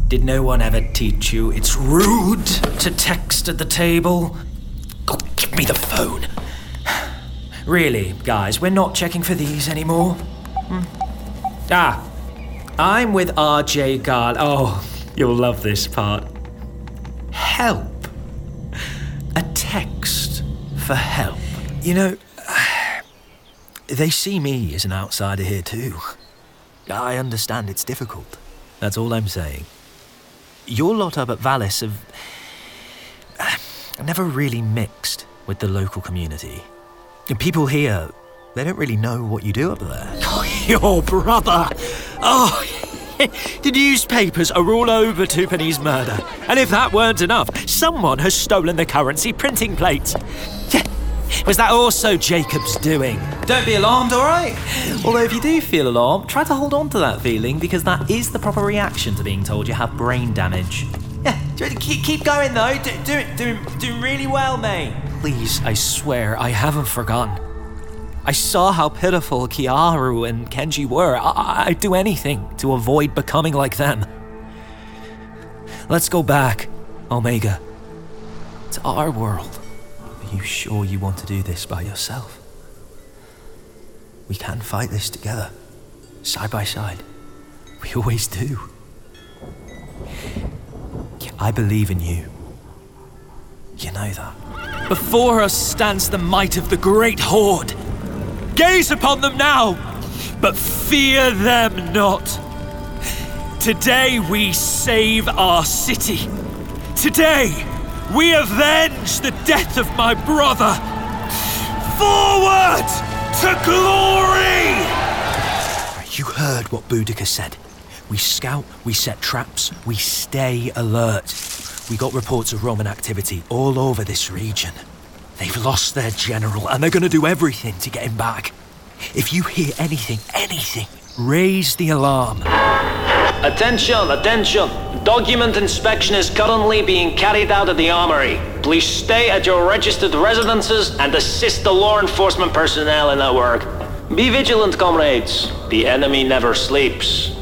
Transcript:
Did no one ever teach you it's rude to text at the table? Oh, give me the phone. Really, guys, we're not checking for these anymore? I'm with RJ Garland. Oh, you'll love this part. Help. A text for help. You know, they see me as an outsider here too. I understand it's difficult. That's all I'm saying. Your lot up at Valis have never really mixed with the local community. People here, they don't really know what you do up there. Oh, your brother! Oh, the newspapers are all over Tupani's murder. And if that weren't enough, someone has stolen the currency printing plates. Was that also Jacob's doing? Don't be alarmed, all right? Although if you do feel alarmed, try to hold on to that feeling, because that is the proper reaction to being told you have brain damage. Yeah, keep going though. Doing really well, mate. Please, I swear, I haven't forgotten. I saw how pitiful Kiaru and Kenji were. I'd do anything to avoid becoming like them. Let's go back, Omega, to our world. Are you sure you want to do this by yourself? We can fight this together, side by side. We always do. I believe in you. You know that. Before us stands the might of the Great Horde. Gaze upon them now, but fear them not. Today we save our city. Today we avenge the death of my brother. Forward to glory! You heard what Boudica said. We scout, we set traps, we stay alert. We got reports of Roman activity all over this region. They've lost their general, and they're going to do everything to get him back. If you hear anything, raise the alarm. Attention! Document inspection is currently being carried out at the armory. Please stay at your registered residences and assist the law enforcement personnel in their work. Be vigilant, comrades. The enemy never sleeps.